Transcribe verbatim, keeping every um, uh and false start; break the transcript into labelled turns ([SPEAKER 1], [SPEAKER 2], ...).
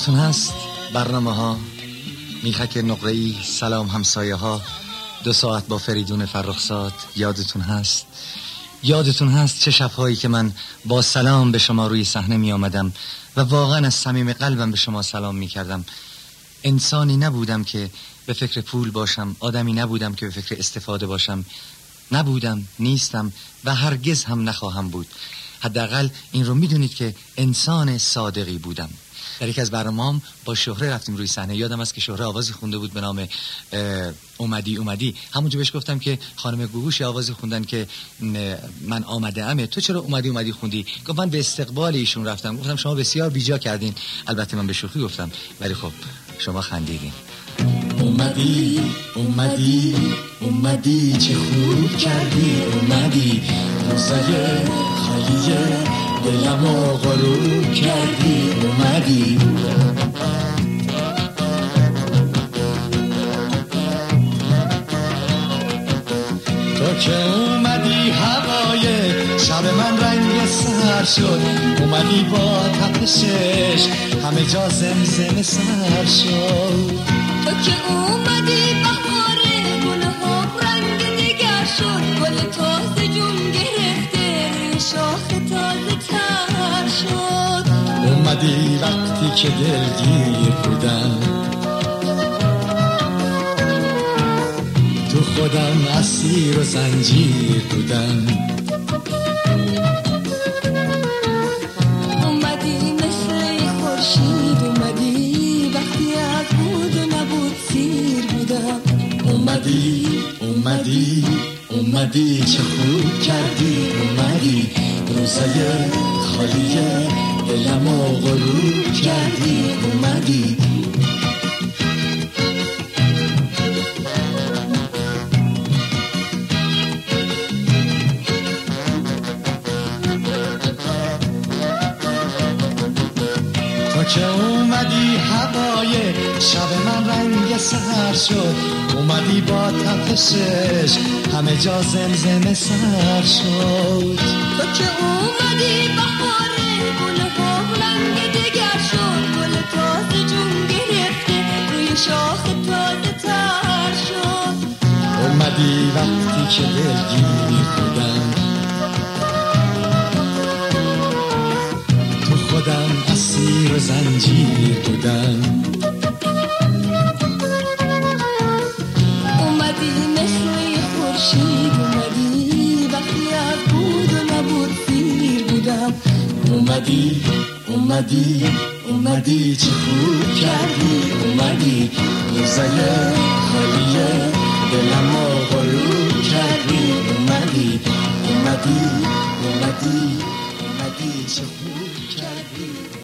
[SPEAKER 1] تون هست برنامه ها میخک نقره‌ای، سلام همسایه ها، دو ساعت با فریدون فرخزاد. یادتون هست یادتون هست چه شبهایی که من با سلام به شما روی صحنه می آمدم و واقعا از صمیم قلبم به شما سلام می کردم. انسانی نبودم که به فکر پول باشم، آدمی نبودم که به فکر استفاده باشم، نبودم، نیستم و هرگز هم نخواهم بود. حداقل این رو میدونید که انسان صادقی بودم. در یک از برنامه‌ام با شهره رفتیم روی صحنه. یادم است که شهره آوازی خونده بود به نام اومدی اومدی. همونجا بهش گفتم که خانم گوگوش آوازی خوندن که من آمده امه، تو چرا اومدی اومدی خوندی؟ گفت من به استقبال ایشون رفتم. گفتم شما بسیار بیجا کردین. البته من به شوخی گفتم، ولی خب شما خندیدین.
[SPEAKER 2] اومدی اومدی اومدی چه خوب کردی، اومدی روزای خالیه دلمو غروب کردی، اومدی تو که اومدی هوای شب من رنگ سر شد، اومدی با تپشش همه جا زمزمه سر شد.
[SPEAKER 3] تو که اومدی بهاره گل ها رنگ دیگر شد، گل تازه جون گرفته روی شاخ تازه تر شد.
[SPEAKER 2] اومدی وقتی که دلگیر بودم، تو خودم اسیر و زنجیر بودم.
[SPEAKER 3] اومدی مثل خورشید، اومدی وقتی از بود و نبود سیر بودم.
[SPEAKER 2] اومدی اومدی اومدی چه خوب کردی، اومدی روزای خالیه دلمو غروب کردی، اومدی تو که اومدی هوای شب من رنگ سر شد، اومدی با تپشش همه جا زمزمه سر شد.
[SPEAKER 3] تو که اومدی بهاره گل ها رنگ دیگر شد، گل تازه جون گرفته روی شاخ تازه تر شد.
[SPEAKER 2] اومدی وقتی که دلگیر بودم، تو خودم اسیر و زنجیر بودم.
[SPEAKER 3] اومدی مثل خورشید، اومدی وقتی از بود و نبود سیر بودم.
[SPEAKER 2] اومدی اومدی اومدی چه خوب کردی، اومدی روزای خالیه دلمو غروب کردی، اومدی اومدی اومدی اومدی چه خوب کردی.